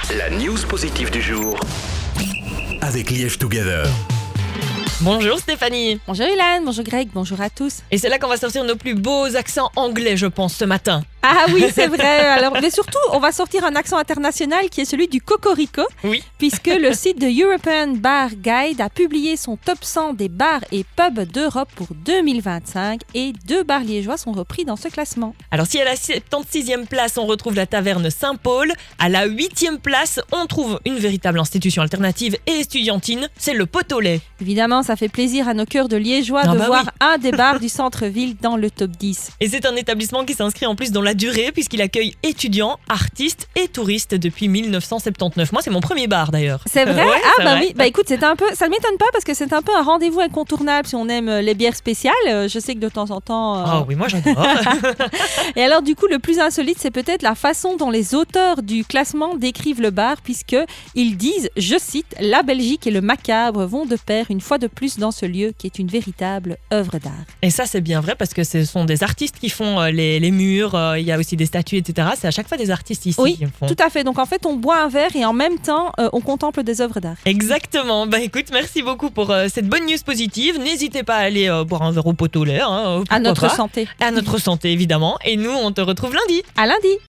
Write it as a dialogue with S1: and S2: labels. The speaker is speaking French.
S1: La news positive du jour. Avec Liège Together.
S2: Bonjour Stéphanie.
S3: Bonjour Ilan, bonjour Greg, bonjour à tous.
S2: Et c'est là qu'on va sortir nos plus beaux accents anglais, je pense, ce matin.
S3: Ah oui, c'est vrai. Alors, mais surtout, on va sortir un accent international qui est celui du cocorico.
S2: Oui.
S3: Puisque le site de European Bar Guide a publié son top 100 des bars et pubs d'Europe pour 2025 et 2 bars liégeois sont repris dans ce classement.
S2: Alors si à la 76e place, on retrouve la taverne Saint-Paul, à la 8e place, on trouve une véritable institution alternative et estudiantine, c'est le Pot au lait.
S3: Évidemment, ça fait plaisir à nos cœurs de liégeois de voir un des bars du centre-ville dans le top 10.
S2: Et c'est un établissement qui s'inscrit en plus dans la durée puisqu'il accueille étudiants, artistes et touristes depuis 1979. Moi, c'est mon premier bar d'ailleurs.
S3: C'est vrai?
S2: Ouais,
S3: ah
S2: c'est
S3: bah
S2: vrai.
S3: oui, bah écoute, ça ne m'étonne pas parce que c'est un peu un rendez-vous incontournable si on aime les bières spéciales. Je sais que de temps en temps...
S2: Ah oui, moi j'adore.
S3: Et alors du coup, le plus insolite, c'est peut-être la façon dont les auteurs du classement décrivent le bar puisqu'ils disent, je cite, « La Belgique et le macabre vont de pair une fois de plus dans ce lieu qui est une véritable œuvre d'art. »
S2: Et ça, c'est bien vrai parce que ce sont des artistes qui font les murs, il y a aussi des statues, etc. C'est à chaque fois des artistes ici
S3: Oui,
S2: qui le font.
S3: tout à fait. Donc en fait, on boit un verre et en même temps, on contemple des œuvres d'art.
S2: Exactement. Bah écoute, merci beaucoup pour cette bonne news positive. N'hésitez pas à aller boire un verre au pot au lait.
S3: À notre santé.
S2: À notre santé, évidemment. Et nous, on te retrouve lundi.
S3: À lundi.